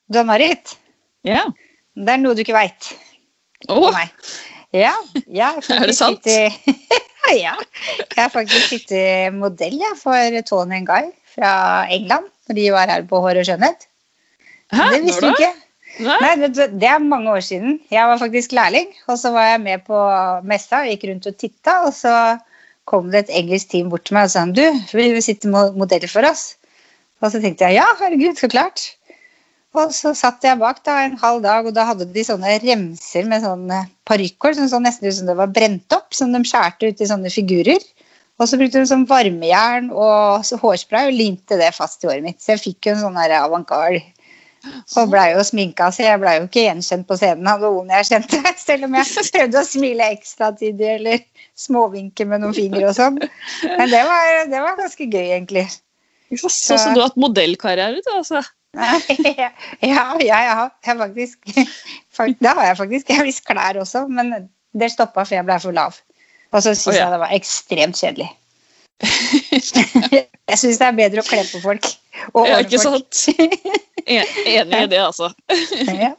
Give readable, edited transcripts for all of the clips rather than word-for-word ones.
Du, Marit, Ja. det noe du ikke vet Åh, om meg. Ja, jeg har er det faktisk sant? ja, jeg har faktisk sittet modell for Tony and Guy fra England, når de var her på Hår og Skjønnhet. Hæ, Det visste du når da? ikke. Nei? Nei, det mange år siden. Jeg var faktisk lærling, og så var jeg med på messa, gikk rundt og titta, og så kom det et engelsk team bort til meg og sa, du, vil du sitte modell for oss? Og så tenkte jeg, ja, herregud, så klart. Og så satt jeg bak da en halv dag, og da hadde de sånne remser med sånne parykker, som så nesten ut som det var brent opp, som de skjærte ut i sånne figurer. Og så brukte de sånn varmejern og så hårspray og limte det fast i håret mitt. Så jeg fikk jo en sånn her avantgarde. Og ble jo sminka, så jeg ble jo ikke gjenkjent på scenen av noen jeg kjente, selv om jeg prøvde å smile ekstra tidlig, eller småvinke med noen fingre og sånn. Men det var ganske gøy, egentlig. Så du har hatt modellkarriere, du, altså. Ja, jeg har faktisk, det har jeg faktisk. Jeg har visst klær også, men det stoppet for jeg ble for lav. Og så synes jeg det var ekstremt kjedelig. Jeg synes det bedre å kle på folk. Og ja, ikke sant? Enig i det, altså. Ja.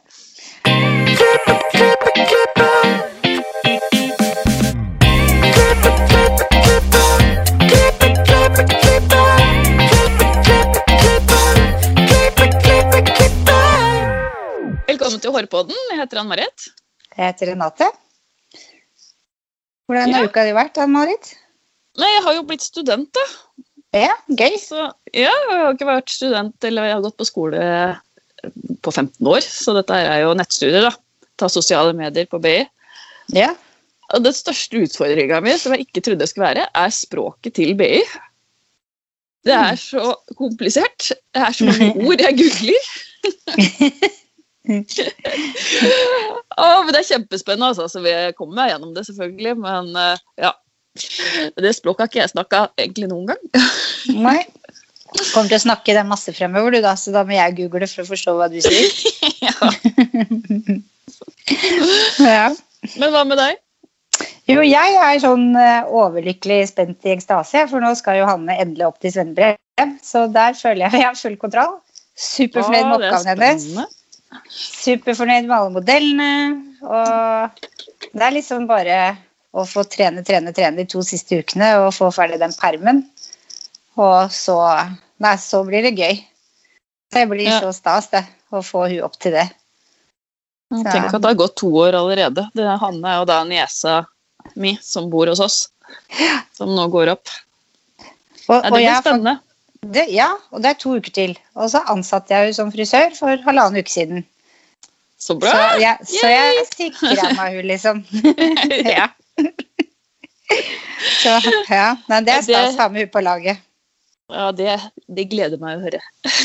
Velkommen til Hårpodden. Jeg heter Ann-Marit. Jeg heter Renate. Hvordan har uka di vært, Ann-Marit? Nei, jeg har jo blitt student, da. Ja, gøy. Så, ja, jeg har ikke vært student, eller jeg har gått på skole på 15 år, så dette er jo nettstudier, da. Ta sosiale medier på BI. Ja. Og den største utfordringen min, som jeg ikke trodde det skulle være, er språket til BI. Det er så komplisert. Det er så mange ord jeg googler. Men det er kjempespennende, altså, så vi kommer meg gjennom det selvfølgelig, men ja, det språket har ikke jeg snakket egentlig noen gang. Nei, kommer til å snakke det masse fremover du da, så da må jeg google det for å forstå hva du sier. Ja. Men hva med deg? Jo, jeg er sånn overlykkelig spent i ekstase, for nå skal Johanne endelig opp til svennebrev, så der føler jeg har full kontroll. Superfornøyd med oppgaven hennes. Superfornøyd med alle modellene, og det er liksom bare å få trene de 2 siste ukene, og få ferdig den permen, og så blir det gøy. Det blir så stas det, å få hun opp til det. Tenk at det har gått 2 år allerede. Hanne er jo da niesa mi som bor hos oss, som nå går opp. Det blir spennende. Ja, og det er 2 uker til. Og så ansatte jeg jo som frisør for 1,5 uke siden. Så bra! Så jeg sikret meg hun, liksom. Ja. Så, ja. Nei, det er stas å ha med hun på laget. Ja, det gleder meg å høre.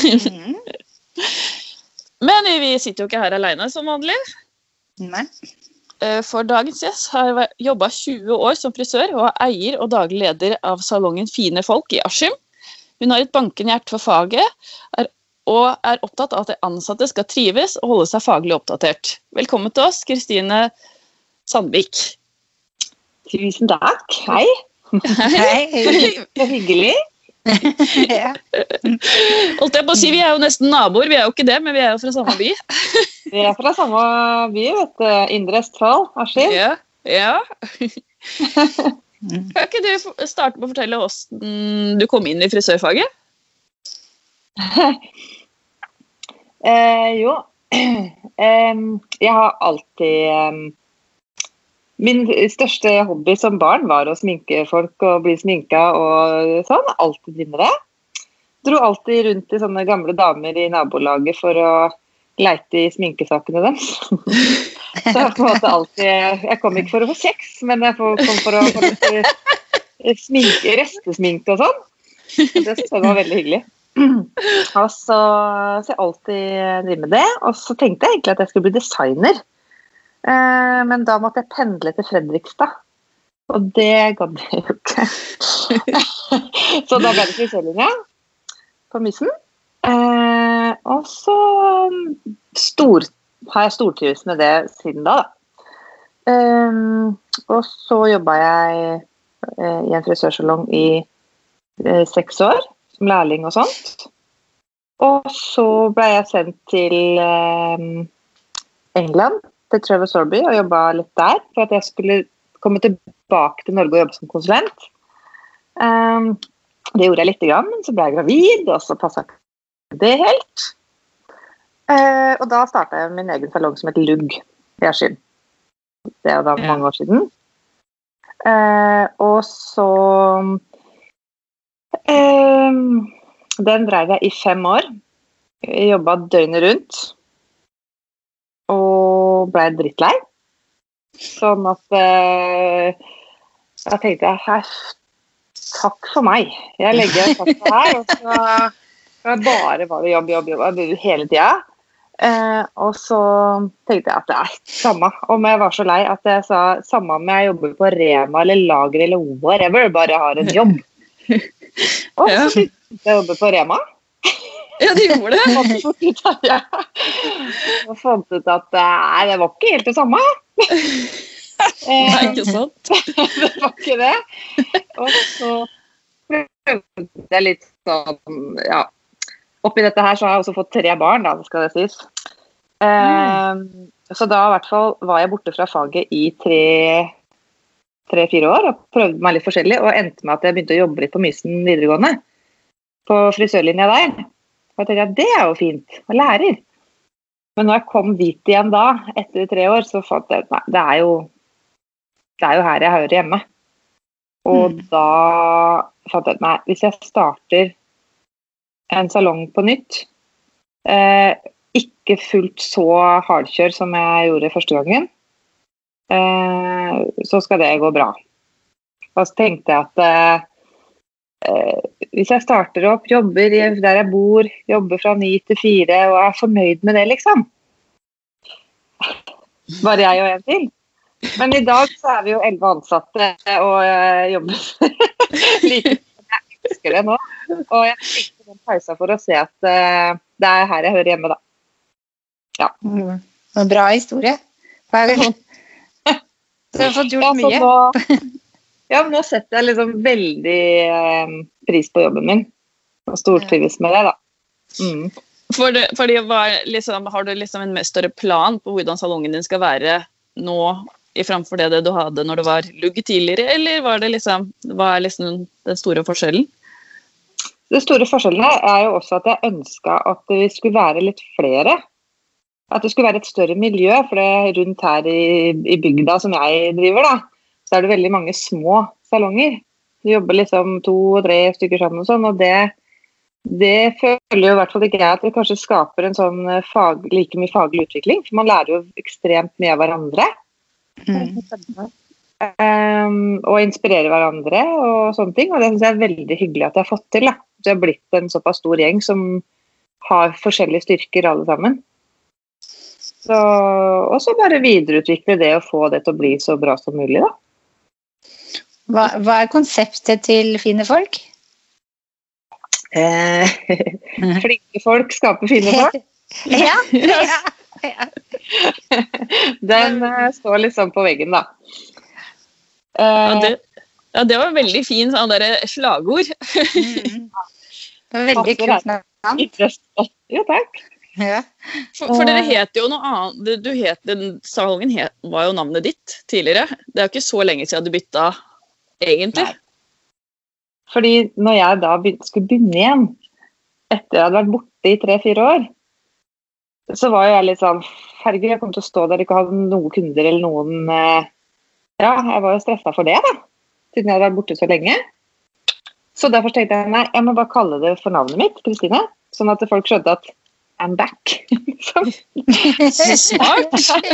Men vi sitter jo ikke her alene som vanlig. Nei. For dagens gjest har jeg jobbet 20 år som frisør, og er eier og daglig leder av salongen Fine Folk i Askim. Hun har et bankende hjerte for faget, og er opptatt av at de ansatte skal trives og holde seg faglig oppdatert. Velkommen til oss, Kristine Sandvik. Tusen takk. Hei. Hei. Det er hyggelig. Ja. Holdt jeg på å si, vi er jo nesten naboer, vi er jo ikke det, men vi er jo fra samme by. Vi er fra samme by, vet du. Indre Østfold, Askim. Ja. Kan ikke du starte med å fortelle hvordan du kom inn i frisørfaget? Jo, jeg har alltid min største hobby som barn var å sminke folk og bli sminka og sånn, alltid drive med det. Dro alltid rundt i sånne gamle damer i nabolaget for å leite i sminkesakene deres. Så på en måte alltid, jeg kom ikke for å få kjeks, men jeg kom for å få sminke, restesminke og sånn. Det synes jeg var veldig hyggelig. Og så jeg alltid drive med det, og så tenkte jeg egentlig at jeg skulle bli designer. Men da måtte jeg pendle til Fredrikstad, og det gadd jeg jo ikke. Så da ble det frisørlinja på Mysen. Og så har jeg stortrives med det siden da. Og så jobbet jeg i en frisørsalong i 6 år, som lærling og sånt. Og så ble jeg sendt til England, til Trevor Sorby, og jobbet litt der, for at jeg skulle komme tilbake til Norge og jobbe som konsulent. Det gjorde jeg litt grann, men så ble jeg gravid, og så passet ikke det helt. Og da startet jeg min egen salong som heter Lugg i Askim. Det er da mange år siden. Og så den drev jeg i 5 år. Jeg jobbet døgnet rundt og ble drittlei. Sånn at jeg tenkte takk for meg. Jeg legger takk for her, og så bare var det jobb hele tiden. Og så tenkte jeg at det samme, om jeg var så lei at jeg sa samme om jeg jobber på Rema eller Lager eller whatever, bare har en jobb. Og så begynte jeg å jobbe på Rema. Ja, de gjorde det. Og fant ut at det var ikke helt det samme. Nei, ikke sant? Det var ikke det. Og så prøvde jeg litt sånn, ja. Oppi dette her så har jeg også fått 3 barn, da, skal det sies. Så da i hvert fall var jeg borte fra faget i 3-4 år, og prøvde meg litt forskjellig, og endte med at jeg begynte å jobbe litt på Mysen videregående, på frisørlinja der. Og jeg tenkte at det er jo fint, og lærer. Men når jeg kom dit igjen da, etter 3 år, så fant jeg at nei, det er jo her jeg hører hjemme. Og da fant jeg at nei, hvis jeg starter en salong på nytt, ikke fullt så hardkjør som jeg gjorde første gangen, så skal det gå bra. Og så tenkte jeg at hvis jeg starter opp, jobber der jeg bor, jobber fra 9 til 4 og er fornøyd med det liksom, bare jeg og en til. Men i dag så er vi jo 11 ansatte og jobber like. Jeg elsker det nå, og jeg tenkte den pausen for å se at det er her jeg hører hjemme da. Ja. Bra historie. Så du har fått gjort mye. Nå setter jeg liksom veldig pris på jobben min, og stortrives med det da. Fordi har du liksom en større plan på hvordan salongen din skal være nå i framfor det du hadde når du var Lugg tidligere, eller hva er liksom den store forskjellen? Den store forskjellen er jo også at jeg ønsket at vi skulle være litt flere. At det skulle være et større miljø, for det rundt her i bygda som jeg driver da, så er det veldig mange små salonger. Vi jobber liksom 2-3 stykker sammen og sånn, og det føler jo i hvert fall ikke jeg at det kanskje skaper en sånn like mye faglig utvikling, for man lærer jo ekstremt mye av hverandre. Og inspirere hverandre og sånne ting, og det synes jeg er veldig hyggelig at jeg har fått til da. Det har blitt en såpass stor gjeng som har forskjellige styrker alle sammen, og så bare videreutvikle det og få det til å bli så bra som mulig da. Hva er konseptet til fine folk? Flinke folk skaper fine folk. Ja. Den står liksom på veggen da. Det var veldig fin sånn der slagord. Det var veldig kult navn. Jo, takk. Ja. For dere het jo noe annet. Salongen var jo navnet ditt tidligere. Det er jo ikke så lenge siden du bytta egentlig. Nei. Fordi når jeg da skulle begynne igjen, etter jeg hadde vært borte i 3-4 år, så var jeg litt sånn, herregud, jeg kom til å stå der og ikke ha noen kunder eller noen, jeg var jo stresset for det da, siden jeg hadde vært borte så lenge. Så derfor tenkte jeg, nei, jeg må bare kalle det for navnet mitt, Kristine, sånn at folk skjønte at I'm back. Så smart!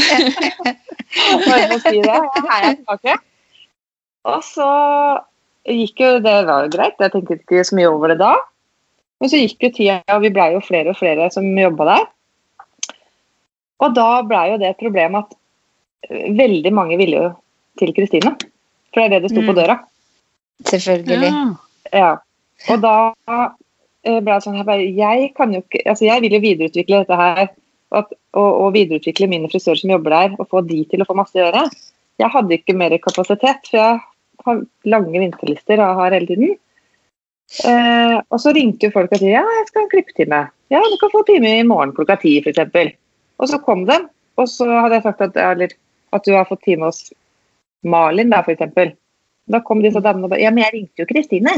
Bare å si det, her er jeg tilbake. Og så gikk jo, det var jo greit, jeg tenkte ikke så mye over det da, men så gikk jo tida, og vi ble jo flere og flere som jobbet der. Og da ble jo det et problem at veldig mange ville jo til Kristine, for det er det det sto på døra. Selvfølgelig. Ja. Og da ble det sånn, jeg kan jo ikke, altså jeg vil jo videreutvikle dette her, og videreutvikle mine frisører som jobber der, og få de til å få masse å gjøre. Jeg hadde ikke mer kapasitet, for jeg har lange vinterlister og har hele tiden. Og så ringte jo folk og sa, ja, jeg skal ha en klippetime. Ja, du kan få time i morgen klokka 10, for eksempel. Og så kom den, og så hadde jeg sagt at du har fått time hos Malin, da, for eksempel. Da kom disse damene og bare, ja, men jeg ringte jo Kristine.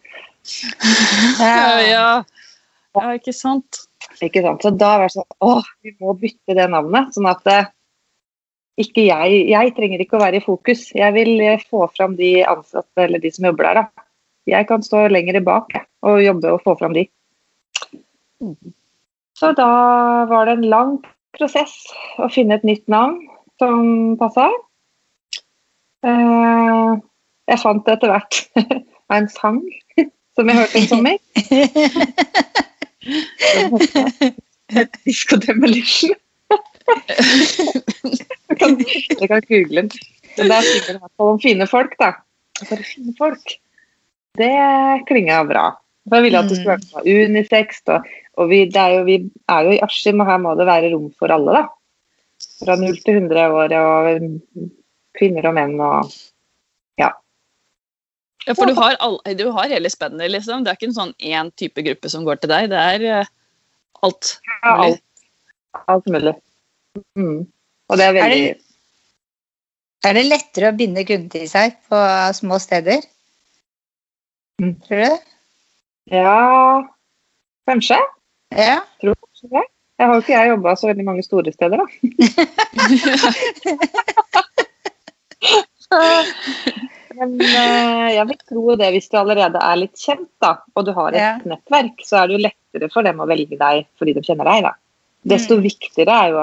Ja, ikke sant? Ikke sant, så da var det sånn, vi må bytte det navnet, sånn at ikke jeg trenger ikke å være i fokus. Jeg vil få fram de ansatte, eller de som jobber der da. Jeg kan stå lenger bak og jobbe og få fram de. Så da var det en lang prosess å finne et nytt navn som passet. Jeg fant etter hvert en sang som jeg hørte en sommer. Disco Demolition. Jeg kan google den. Men der sier det om fine folk da. Bare fine folk. Det klinger bra. Så jeg ville at det skulle være unisex, og vi er jo i Askim, og her må det være rom for alle da. Fra 0 til 100 år, og kvinner og menn, og ja. Ja, for du har hele spennet, liksom. Det er ikke en sånn en type gruppe som går til deg, det er alt mulig. Alt mulig. Og det er veldig... Er det lettere å binde kunden til seg på små steder? Tror du det? Ja, kanskje. Ja. Tror kanskje det. Jeg har jo ikke jobbet så veldig mange store steder da. Men jeg vil tro det hvis du allerede er litt kjent da, og du har et nettverk, så er det jo lettere for dem å velge deg fordi de kjenner deg da. Desto viktigere er jo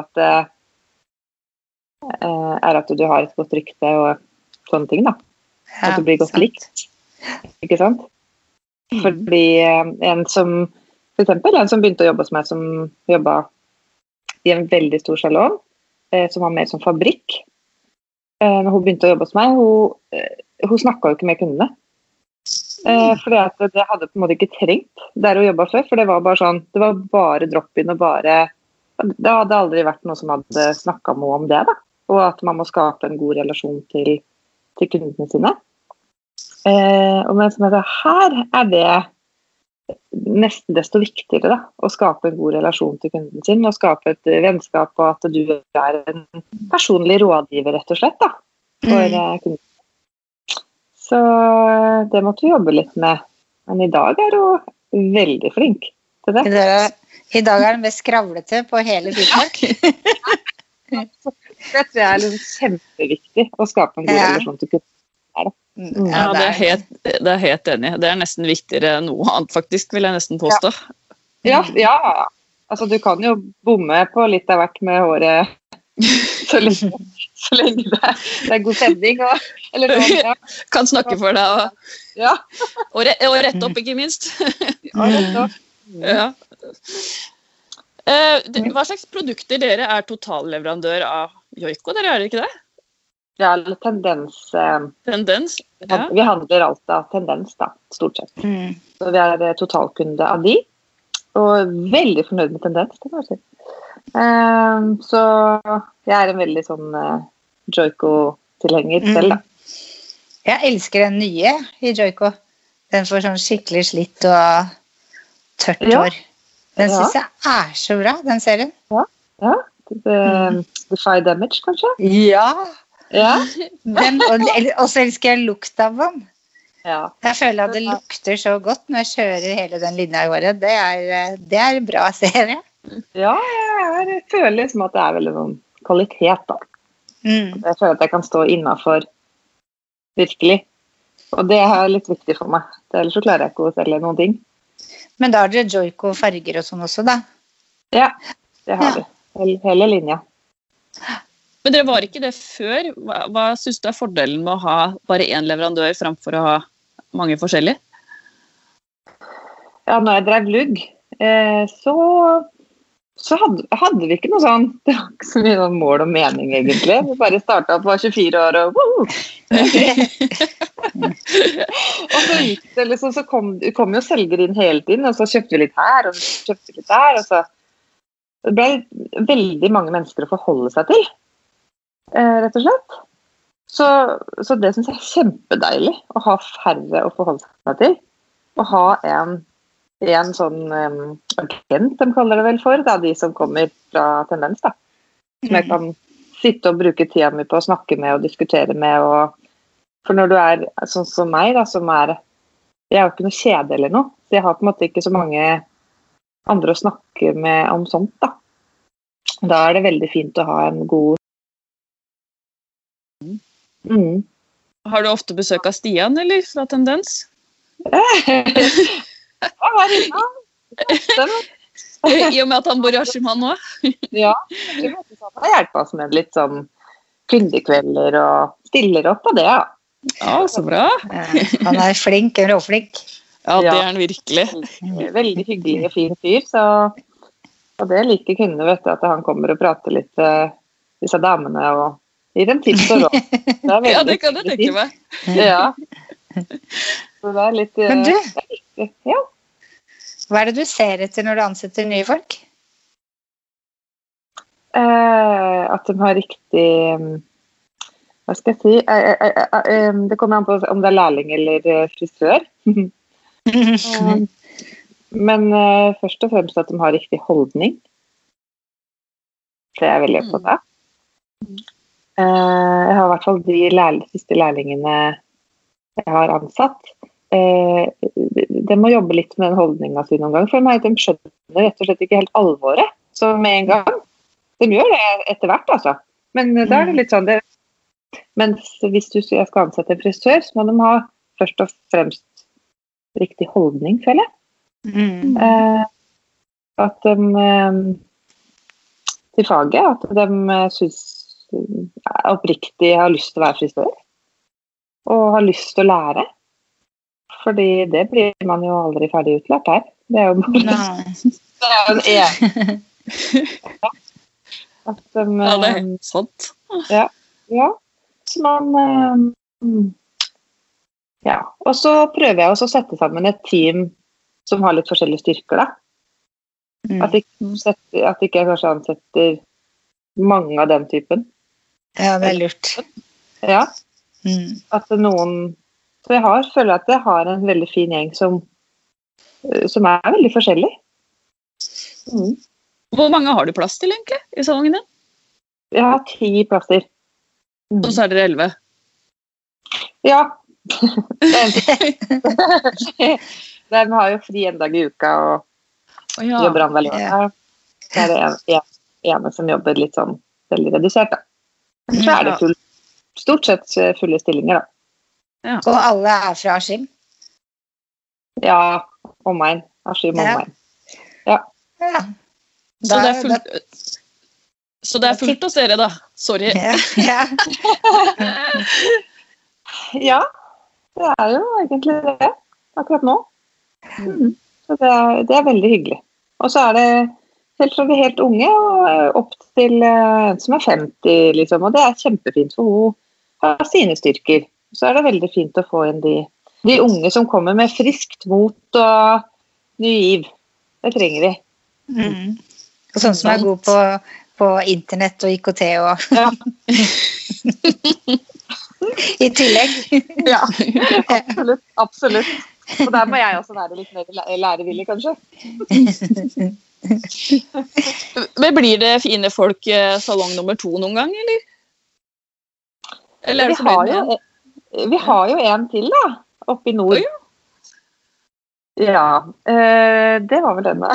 at du har et godt rykte og sånne ting da. At du blir godt likt. Ikke sant? Fordi for eksempel en som begynte å jobbe hos meg, som jobbet i en veldig stor salong, som var mer som fabrikk. Når hun begynte å jobbe hos meg, hun snakket jo ikke med kundene. Fordi at det hadde på en måte ikke trengt der hun jobbet før, for det var bare sånn, det var bare drop-in og det hadde aldri vært noe som hadde snakket noe om det da. Og at man må skape en god relasjon til kundene sine. Og mens her er det nesten desto viktigere da, å skape en god relasjon til kunden sin, og skape et vennskap, og at du er en personlig rådgiver rett og slett da, for kunden. Så det måtte vi jobbe litt med, men i dag er hun veldig flink til det. I dag er hun mest skravlete på hele Finnmark. Det tror jeg er liksom kjempeviktig å skape en god relasjon til kunden. Ja, det er helt enig. Det er nesten viktigere enn noe annet, faktisk, vil jeg nesten påstå. Ja. Altså, du kan jo bomme på litt av hvert med håret så lenge det er god stemning. Kan snakke for deg. Og rette opp, ikke minst. Hva slags produkter dere er totalleverandør av Joico? Dere er det ikke det? Ja, eller tendens. Vi handler alt av tendens da, stort sett. Så vi er totalkunde av de, og veldig fornøyd med tendens, det må jeg si. Så jeg er en veldig sånn Joico-tilhenger selv da. Jeg elsker den nye i Joico. Den får sånn skikkelig slitt og tørt hår. Den synes jeg er så bra, den serien. Ja. Defy Damage, kanskje? Ja. Og så elsker jeg lukt av den. Jeg føler at det lukter så godt når jeg kjører hele den linja i året. Det er en bra serie. Ja, jeg føler liksom at det er veldig noen kvalitet da. Jeg føler at jeg kan stå innenfor virkelig. Og det er litt viktig for meg. Ellers så klarer jeg ikke å selge noen ting. Men da har dere Joico farger og sånn også da? Ja, det har vi. Hele linja. Men dere var ikke det før. Hva synes du er fordelen med å ha bare en leverandør fremfor å ha mange forskjellige? Ja, når jeg drev lugg, så hadde vi ikke noe sånn, det var ikke så mye mål og mening egentlig. Vi bare startet opp, var 24 år og og så gikk det liksom, så kom jo selgere inn hele tiden, og så kjøpte vi litt her, og så kjøpte vi litt der, og så det ble veldig mange mennesker å forholde seg til. Rett og slett. Så det synes jeg er kjempedeilig å ha færre å forholde seg til. å ha en sånn agent, de kaller det vel for, da, de som kommer fra Tendens, da. Som jeg kan sitte og bruke tida mi på å snakke med og diskutere med. For når du sånn som meg, da, jeg har jo ikke noe kjede eller noe, så jeg har på en måte ikke så mange andre å snakke med om sånt, da. Da det veldig fint å ha en god Har du ofte besøk av Stian, eller, fra Tendens? I og med at han bor i Askim, han også? Ja, jeg har hjulpet oss med litt sånn kundekvelder og stiller opp på det, ja. Ja, så bra. Han flink, en råflink. Ja, det han virkelig. Veldig hyggelig og fin fyr, og det liker kundene, vet du, at han kommer og prater litt disse damene og gir dem tips og råd. Ja, det kan jeg tenke meg. Ja. Så det litt... Men du, ja. Hva det du ser etter når du ansetter nye folk? At de har riktig... Hva skal jeg si? Det kommer an på om det lærling eller frisør. Men først og fremst at de har riktig holdning. Det jeg veldig opptatt av. Jeg har i hvert fall de siste lærlingene jeg har ansatt. De må jobbe litt med den holdningen sin noen gang, for de skjønner rett og slett ikke helt alvoret. Så med en gang, de gjør det etter hvert, altså. Men da det litt sånn, mens hvis jeg skal ansette en frisør, så må de ha først og fremst riktig holdning, føler jeg. At de til faget, at de synes oppriktig har lyst til å være frisør, og har lyst til å lære. Fordi det blir man jo aldri ferdig utlært her. Det jo bare en at de, ja, det sant. Ja. Så man ja, og så prøver jeg også å sette sammen et team som har litt forskjellige styrker, da. At ikke jeg kanskje ansetter mange av den typen. Ja, det lurt. Ja. At så jeg føler at jeg har en veldig fin gjeng som veldig forskjellig. Hvor mange har du plass til, egentlig, i salongen din? Jeg har 10 plasser. Og så dere 11? Ja. De har jo fri en dag i uka og jobber andre lån. Så det ene som jobber litt sånn veldig redusert, da. Så det stort sett fulle stillinger, da. Ja. Og alle fra Askim? Ja, omegn. Askim omegn. Ja. Så det fullt hos dere, da? Sorry. Ja. Ja, det jo egentlig det, akkurat nå. Så det veldig hyggelig. Og så det helt fra vi helt unge og opp til en som 50, liksom. Og det kjempefint, for hun har sine styrker. Så det veldig fint å få inn de unge som kommer med friskt mot og ny giv. Det trenger vi. Og sånn som god på internett og IKT og... Ja. I tillegg. Ja, absolutt. Og der må jeg også være litt mer lærevillig, kanskje. Men blir det fine folk salong nummer 2 noen gang, eller? Eller vi har jo en til, da, oppe i nord. Ja, det var vel denne.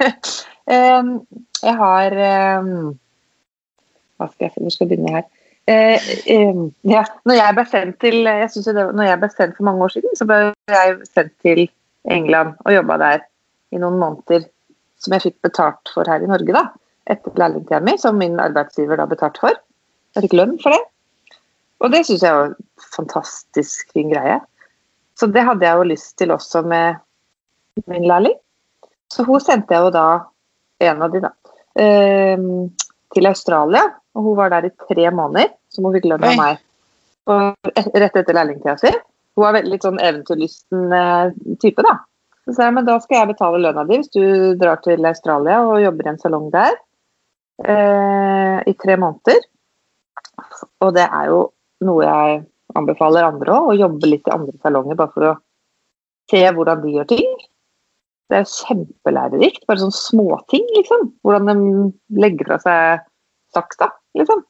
Jeg har hva skal jeg si, hvor skal jeg begynne her? Ja, når jeg ble sendt for mange år siden, så ble jeg sendt til England og jobbet der i noen måneder som jeg fikk betalt for her i Norge, da, etter lærlingtiden min, som min arbeidsgiver da betalte for. Jeg fikk lønn for det. Og det synes jeg var en fantastisk fin greie. Så det hadde jeg jo lyst til også med min lærling. Så hun sendte jeg jo da, en av de da, til Australia, og hun var der i 3 måneder, som hun fikk lønn av meg. Og rett etter lærlingtiden sin. Hun var veldig sånn eventyrlysten type, da. Så sa jeg, men da skal jeg betale lønna di hvis du drar til Australia og jobber i en salong der i 3 måneder. Og det jo noe jeg anbefaler andre også, å jobbe litt i andre salonger, bare for å se hvordan de gjør ting. Det kjempelærerikt, bare sånn småting, liksom. Hvordan de legger fra seg saksa, liksom.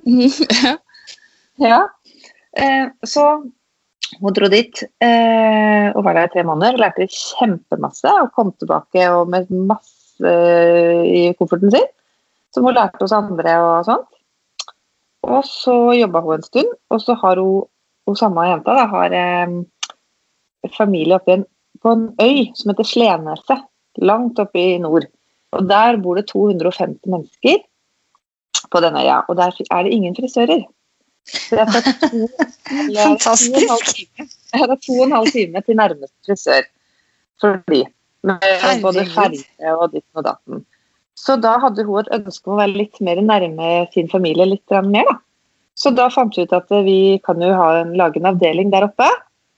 Ja. Så hun dro dit og var der i 3 måneder, lærte kjempemasse og kom tilbake og med masse i kofferten sin, som hun lærte hos andre og sånt. Og så jobbet hun en stund, og så har hun samme jenta da, har familie oppe på en øy som heter Sleneset, langt oppe i nord. Og der bor det 250 mennesker på denne øya, og der er det ingen frisører. Så jeg tar Fantastisk. Det er 2,5 time til nærmeste frisør for de, med både ferge og ditten og datten. Så da hadde hun et ønske om å være litt mer nærme sin familie, litt mer da. Så da fant vi ut at vi kan jo lage en avdeling der oppe.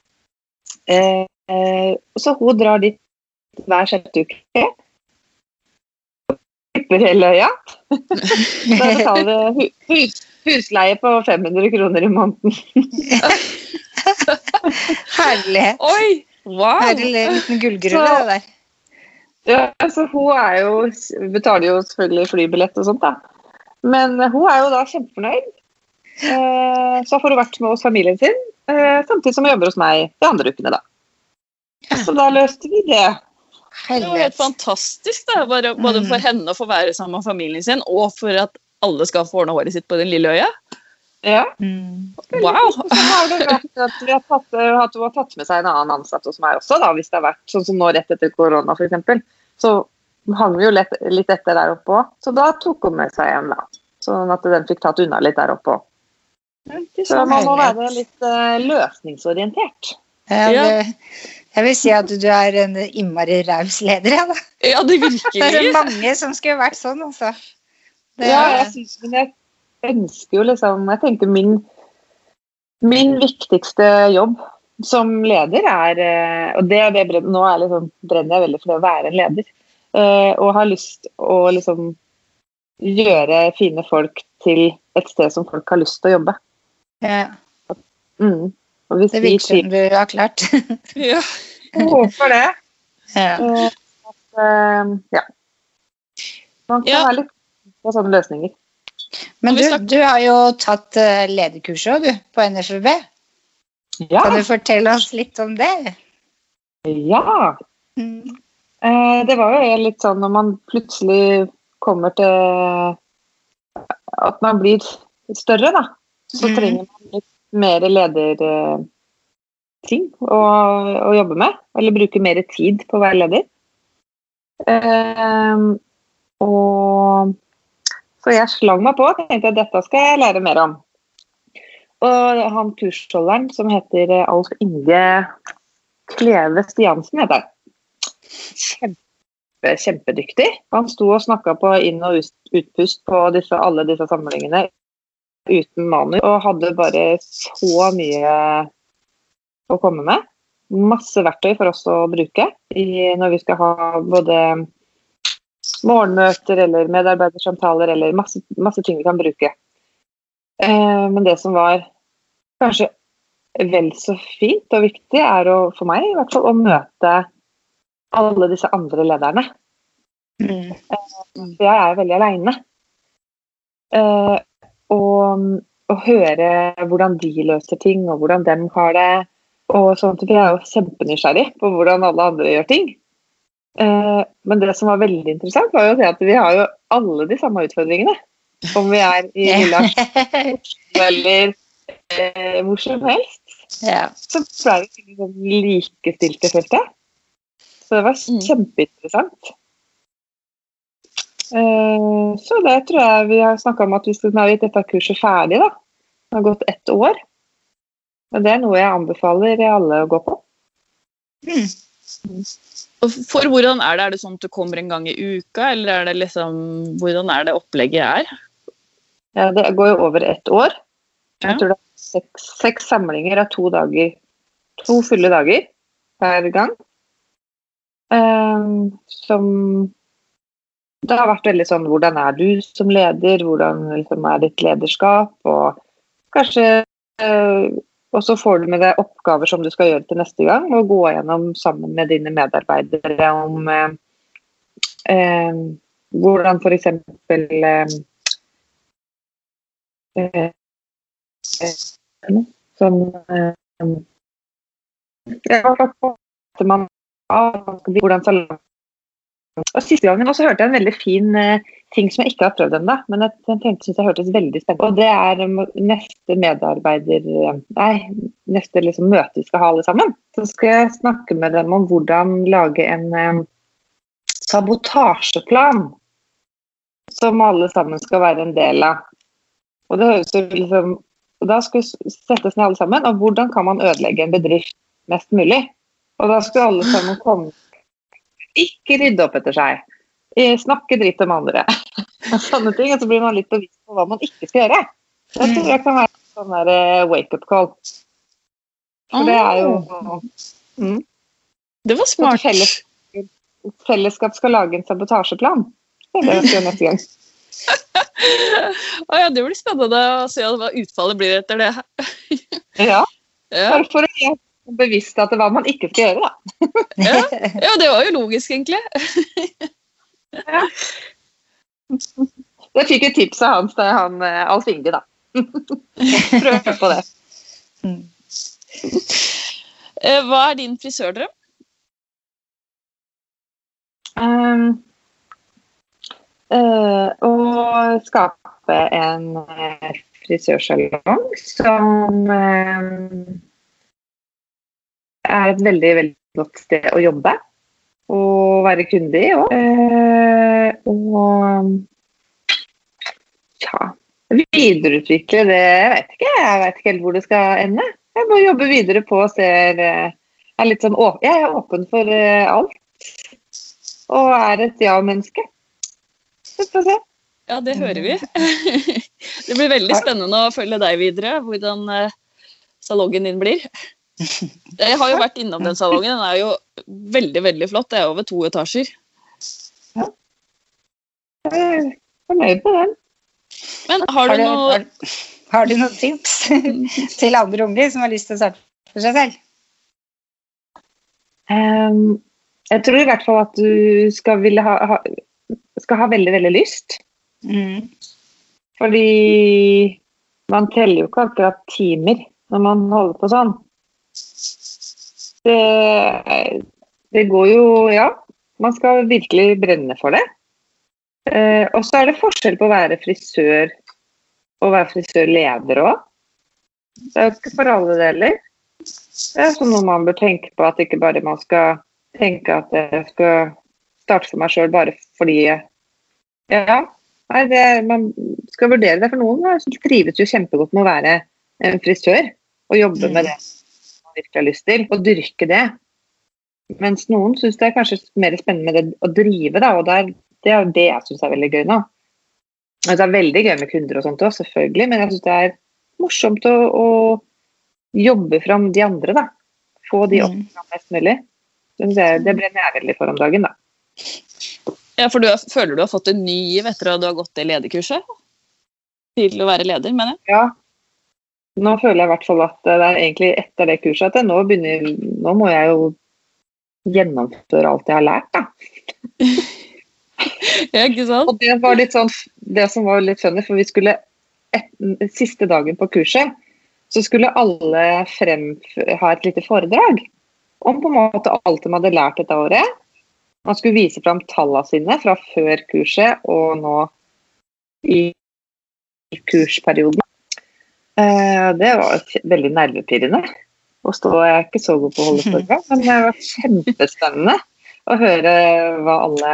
Så hun drar dit hver 6. uke. Klipper hele øya. Da betaler vi husleie på 500 kroner i måneden. Herlig. Oi, wow. Herlig liten gullgruve det der. Ja, så hun betaler jo selvfølgelig flybillett og sånt da. Men hun er jo da kjempefornøyd. Så får hun vært med hos familien sin, samtidig som hun jobber hos meg de andre ukene da. Så da løste vi det. Det var helt fantastisk da, både for henne å få være sammen med familien sin, og for at alle skal få ordne håret sitt på den lille øya. Ja. Wow. Så har det vært at hun har tatt med seg en annen ansatt hos meg også da, hvis det har vært sånn som nå rett etter korona for eksempel. Så hang vi jo litt etter der oppe også. Så da tok hun med seg en da, sånn at den fikk tatt unna litt der oppe også. Så man må være litt løsningsorientert. Jeg vil si at du er en immari raus leder, ja da. Ja, det virkelig. Det er mange som skulle vært sånn, altså. Ja, jeg ønsker jo liksom, jeg tenker min viktigste jobb som leder og nå liksom, brenner jeg veldig for det å være en leder, og har lyst å liksom gjøre fine folk til et sted som folk har lyst til å jobbe. Ja. Det virker som du har klart. Ja. Jeg håper det. Ja. Ja. Man kan være litt på sånne løsninger. Men du har jo tatt lederkurset du, på NFUB. Ja. Kan du fortelle oss litt om det? Ja. Det var jo litt sånn når man plutselig kommer til at man blir større da, så trenger man litt mer lederting å jobbe med, eller bruke mer tid på å være leder. Og så jeg slang meg på og tenkte at dette skal jeg lære mer om. Og han kursholderen som heter Alf Inge Kleve Stiansen heter han. Kjempedyktig. Han sto og snakket på inn- og utpust på alle disse samlingene uten manus, og hadde bare så mye å komme med. Masse verktøy for oss å bruke når vi skal ha både morgenmøter eller medarbeidersamtaler eller masse ting vi kan bruke. Men det som var kanskje vel så fint og viktig for meg i hvert fall å møte alle disse andre lederne. For jeg er veldig alene. Og høre hvordan de løser ting, og hvordan de har det. Og sånt, for jeg er jo kjempenysgjerrig på hvordan alle andre gjør ting. Men det som var veldig interessant var jo å se at vi har jo alle de samme utfordringene. Om vi er i lilla eller hvor som helst. Ja. Så ble det liksom likestilte feltet. Så det var kjempeinteressant. Så det tror jeg vi har snakket om at vi skal ha dette kurset ferdig da. Det har gått 1 år. Og det er noe jeg anbefaler alle å gå på. For hvordan er det? Er det sånn at du kommer en gang i uka, eller er det liksom, hvordan er det opplegget er? Ja, det går jo over 1 år. Ja. Jeg tror det er 6 samlinger av 2 dager, 2 fulle dager hver gang. Som det har vært veldig sånn, hvordan er du som leder, hvordan liksom er ditt lederskap, og kanskje Og så får du med deg oppgaver som du skal gjøre til neste gang, og gå gjennom sammen med dine medarbeidere om hvordan for eksempel hvordan og siste gangen også hørte jeg en veldig fin ting som jeg ikke har prøvd ennå, men jeg tenkte jeg hørtes veldig spennende. Og det neste neste liksom møte vi skal ha alle sammen. Så skal jeg snakke med dem om hvordan lage en sabotasjeplan som alle sammen skal være en del av. Og det høres jo liksom, og da skal vi settes ned alle sammen, og hvordan kan man ødelegge en bedrift mest mulig? Og da skal alle sammen komme, ikke rydde opp etter seg, snakke dritt om andre, sånne ting, og så blir man litt bevisst på hva man ikke skal gjøre. Det tror jeg kan være en sånn der wake-up call. For det jo Det var smart. Fellesskap skal lage en sabotasjeplan. Det skal jeg neste gang. Ja, det blir spennende å se hva utfallet blir etter det. Ja. For å gjøre bevisst at det var man ikke skal gjøre, da. Ja, det var jo logisk, egentlig. Ja. Jeg fikk et tips av Hans, da Alf Inge, da. Prøv på det. Hva din frisørdrøm? Å skape en frisørsalong som et veldig, veldig godt sted å jobbe og være kunde i også. Og videreutvikle det, jeg vet ikke helt hvor det skal ende. Jeg må jobbe videre på og ser, litt sånn, jeg åpen for alt og et ja-menneske. Ja, det hører vi. Det blir veldig spennende å følge deg videre, hvordan salongen din blir. Jeg har jo vært innom den salongen, den jo veldig, veldig flott. Det over 2 etasjer. Ja. Jeg fornøyd med den. Men har du noen tips til andre unger som har lyst til å starte for seg selv? Jeg tror i hvert fall at du skal ha veldig, veldig lyst. Fordi man teller jo ikke akkurat timer når man holder på sånn. Det går jo, man skal virkelig brenne for det. Og så det forskjell på å være frisør og være frisørleder også. Det jo ikke for alle deler. Det sånn noe man bør tenke på, at ikke bare man skal tenke at jeg skal starte for meg selv bare fordi man skal vurdere det for noen. Jeg trives jo kjempegodt med å være en frisør og jobbe med det man virkelig har lyst til, og dyrke det. Mens noen synes det kanskje mer spennende med det å drive, da, og det det jeg synes veldig gøy nå. Det veldig gøy med kunder og sånt også, selvfølgelig, men jeg synes det morsomt å jobbe fram de andre, da. Få de opp mest mulig. Det brenner jeg veldig for om dagen, da. Ja, for føler du har fått en ny giv etter at du har gått det lederkurset? Til å være leder, mener jeg? Ja. Nå føler jeg i hvert fall at det egentlig etter det kurset at nå må jeg jo gjennomføre alt jeg har lært, da. Ja, ikke sant? Og det var litt sånn, det som var litt funny, for vi skulle siste dagen på kurset, så skulle alle ha et lite foredrag om på en måte alt de hadde lært dette året. Man skulle vise frem tallene sine fra før kurset og nå i kursperioden. Det var veldig nervepirrende å stå. Jeg ikke så god på å holde foredrag, men det var kjempespennende å høre hva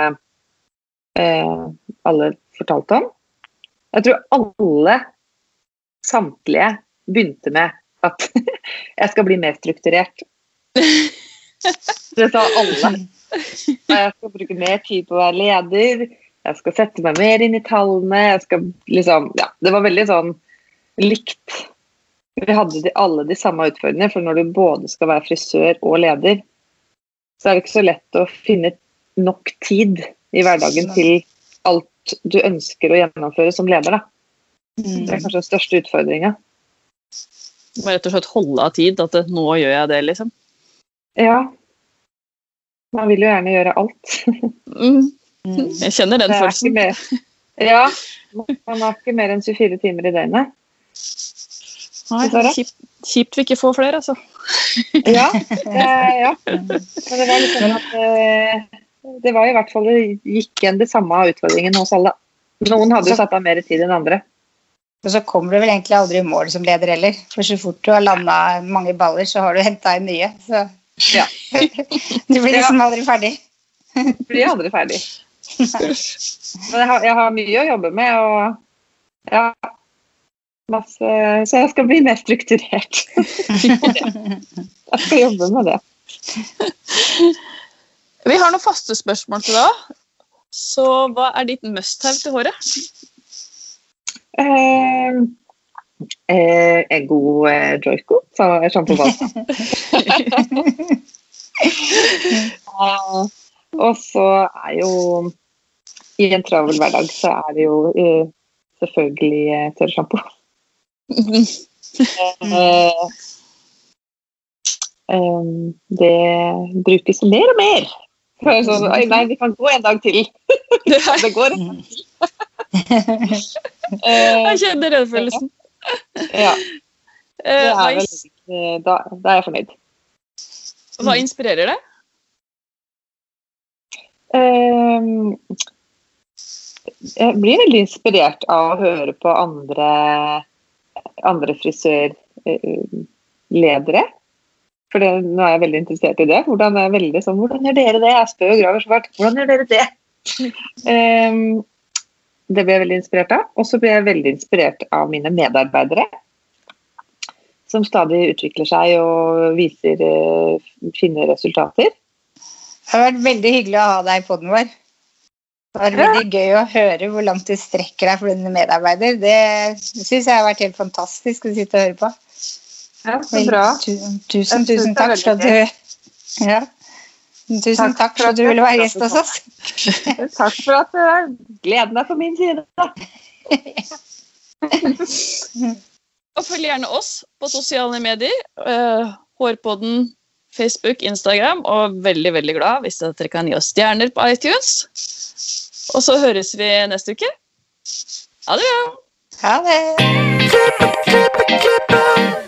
alle fortalte om. Jeg tror samtlige begynte med at jeg skal bli mer strukturert. Det sa alle. Jeg skal bruke mer tid på å være leder, jeg skal sette meg mer inn i tallene, jeg skal liksom, det var veldig sånn likt. Vi hadde alle de samme utfordringene, for når du både skal være frisør og leder, så det ikke så lett å finne nok tid i hverdagen til alt du ønsker å gjennomføre som leder, da. Det kanskje den største utfordringen. Du må rett og slett holde av tid, at nå gjør jeg det, liksom. Ja. Man vil jo gjerne gjøre alt. Jeg kjenner den Det er følelsen. ikke mer. Ja, man har ikke mer enn 24 timer i døgnet. Nei, Dessverre. kjipt vi ikke får flere, altså. Ja, ja. Men det var litt sånn at det var i hvert fall, det gikk igjen det samme av utfordringen hos alle. Noen hadde jo satt av mer tid enn andre. Og så kommer du vel egentlig aldri i mål som leder heller. For så fort du har landet mange baller, så har du hentet inn nye. Så Ja, du blir liksom aldri ferdig. blir aldri ferdig. Men jeg har mye å jobbe med, og ja, masse, så jeg skal bli mer strukturert. Jeg skal jobbe med det. Vi har noen faste spørsmål til deg. Så hva er ditt must-have til håret? En god Joico, shampoo-valg. Og så jo i en travel hverdag så det jo selvfølgelig tørrshampoo. Det brukes mer og mer. Så, nei, vi kan gå en dag til. Det går en dag til. Jeg kjenner den følelsen. Ja. Da jeg fornøyd. Hva inspirerer deg? Jeg blir veldig inspirert av å høre på andre frisørledere. For nå jeg veldig interessert i det. Hvordan gjør dere det? Jeg spør og graver så hvert. Hvordan gjør dere det? Det ble jeg veldig inspirert av. Og så ble jeg veldig inspirert av mine medarbeidere, som stadig utvikler seg og viser fine resultater. Det har vært veldig hyggelig å ha deg på den vår. Det har vært veldig gøy å høre hvor langt du strekker deg for dine medarbeider. Det synes jeg har vært helt fantastisk å sitte og høre på. Ja, så bra. Tusen takk for at du takk for at du ville være gjest hos oss. Takk for at gleden på min side. Og følg gjerne oss på sosiale medier. Hårpodden, Facebook, Instagram, og veldig, veldig glad hvis dere kan gi oss stjerner på iTunes. Og så høres vi neste uke. Ha det bra! Ha det!